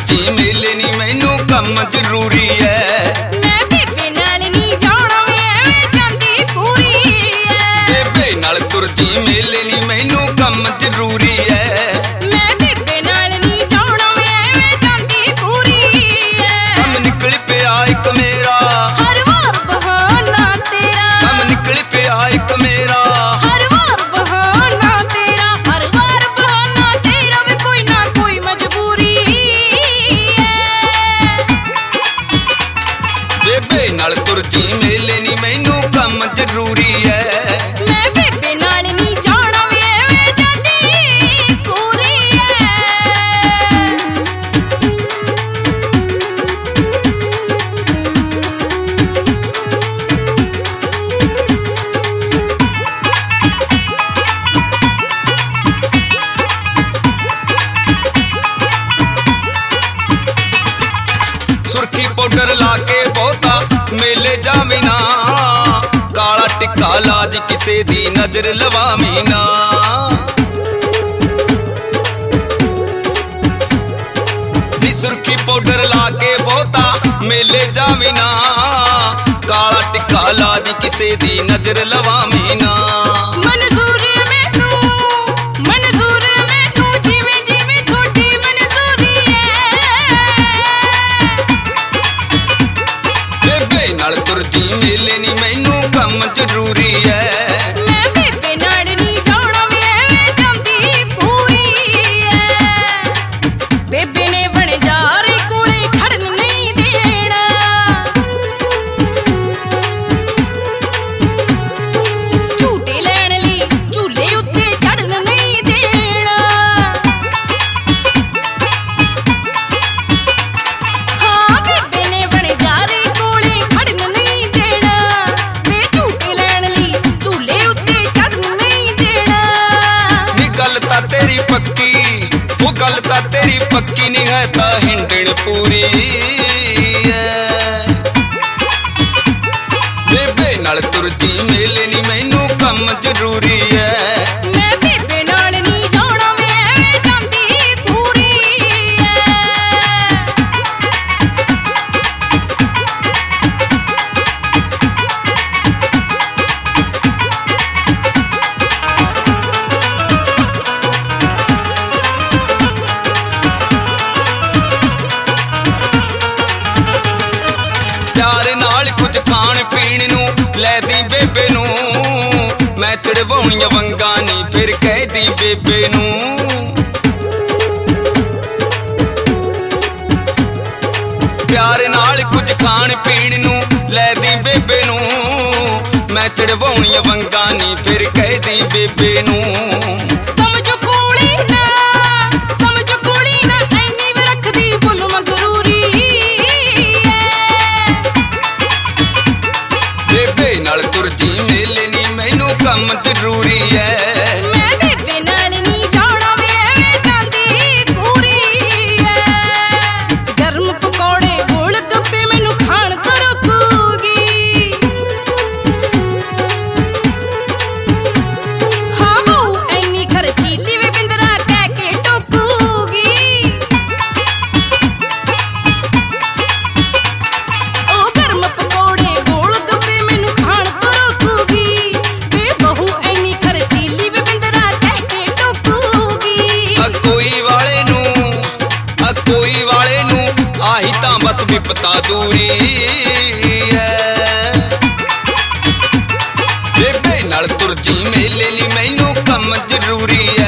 तुरजी मेले नी मैनू कम जरूरी है। मैं बेबे नाल नी जाना एवें जांदी पूरी है। बेबे नाल तुरजी मेले नी मैनू कम जरूरी है। मैं बेबे नाल नी जाना एवें जांदी पूरी है। कम निकल पिया एक मेरा हर वार बहाना तेरा। कम निकल पिया एक मेरा हर वार बहाना तेरा। हर वार बहाना तेरा वे कोई ना कोई मजबूरी है। बेबे नाल तुरजी मेले नी मैनू कम जरूरी है। मैं बेबे नाल नी जाना एवें जांदी पूरी है। सुरखी पाउडर लाके बहुता मेले जावी ना। काला टिक्का लाज किसे दी नजर लवावी ना। नी सुरखी पाउडर लाके बहुता मेले जावी ना। काला टिक्का लाज किसे दी नजर लवावी ना। मंजूर है मैनू जिवें जिवें थोड़ी मंजूरी है। बेबे नाल तुरजी मेले नी मैनू कम जरूरी है। मैं बेबे नाल नी जाना एवें जांदी पूरी है। बेबे ने बनजारे कोले खड़न नहीं देना। झूटे लैण लई झूले उत्ते चढ़न नहीं देना। हाँ बेबे ने बनजारे कोले खड़न नहीं देना। वे झूटे लैण लई झूले उत्ते चढ़न नहीं देना। नी गल ता तेरी पक्की वो गल ता तेरी पक्की नहीं है ता हिंडण पूरी है। बेबे नाल तुरजी मेले नी मैनू कम जरूरी है। मैं बेबे नाल नी जाना एवें जांदी पूरी है। प्यार नाल कुछ खाण पीण नू लै दी बेबे नू। मैं चढ़वाउणियां वंगा नी फिर कह दी बेबे नू। प्यार नाल कुछ खाण पीण नू लै दी बेबे नू। मैं चढ़वाउणियां वंगा नी फिर कह दी बेबे नू। समझो कोली ना ऐनी वे रखदी फुल मगरूरी है। बेबे नाल तुरजी मेले नी मैनू कम जरूरी है। मैं बेबे नाल नी जाना एवें जांदी पूरी है। गरम पकौड़े गोल गप्पे मैनू खाण तो रोकूगी। हाँ बहू ऐनी खर्चीली वे बिंदरा कह के टोकूगी। ओ गरम पकौड़े गोल गप्पे मैनू खाण तो रोकूगी। वे बहू ऐनी खर्चीली वे बिंदरा कह के टोकूगी। कोई वाले नू आही तां बस विपता दूरी है। बेबे नाल तुरजी मेले नी मैनू कम जरूरी है।